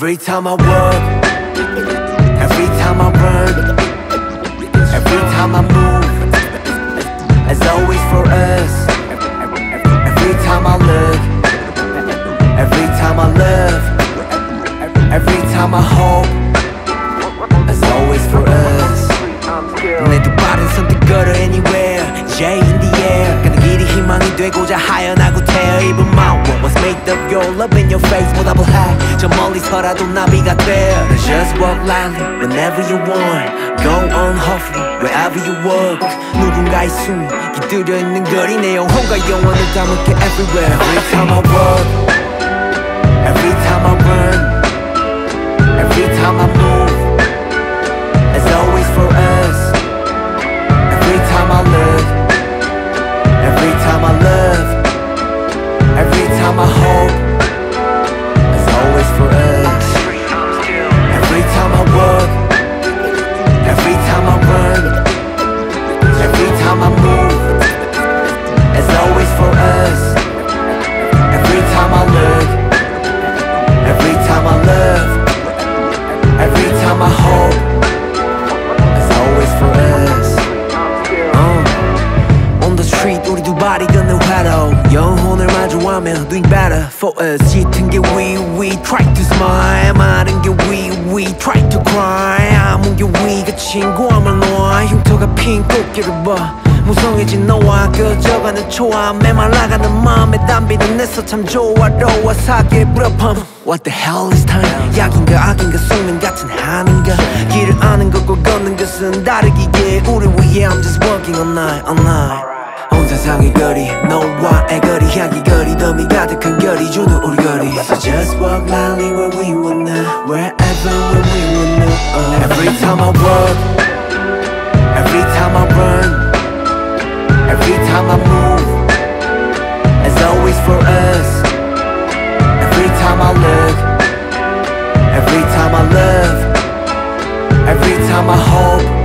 Every time I work, every time I run, every time I move, as always for us. Every time I look, every time I love, every time I hope, as always for us. 내 두 발은 선택걸어 anywhere, J in the air. 가는 길이 희망이 되고자 하연하고 태어 입은 my world was made of your love in your face. 보답을 해 저 멀리서라도 나비가 돼. Just walk lightly whenever you want. Go on hopefully wherever you walk. 누군가의 숨이 깃들여 있는 거리 내 영혼과 영혼을 담을게 everywhere. Every time I walk, every time I run, every time I move, as always for us. Every time I look, every time I love, every time I hope, as always for us. Every time I walk, every time I run, every time I move, as always for us. Every time I look, every time I love, every time I hope, as always for us. On the street 우리 두 발이 걷는 화로 영혼을 마주하며 doing better for us. 짙은 게 we try to smile. 마른 게 we try to cry. 아문 게 we가 친구함을 놓아 흉터가 핀 꽃길을 봐. 무성해진 너와 그저가는 초함 메말라가는 마음에 담비는 내서 참 조화로워 사계의 불협함. What the hell is time? 약인가 악인가 숙명 같은 한인가. 길을 아는 것과 걷는 것은 다르기에 우리 위해 I'm just walking all night all night. 온 세상의 거리 너와의 거리 향기 거리 더미 가득한 결이 주는 우리 거리. So just walk lightly where we wanna, wherever when we wanna. Every time I walk, every time I run, every time I move, as always for us. Every time I look, every time I love, every time I hope,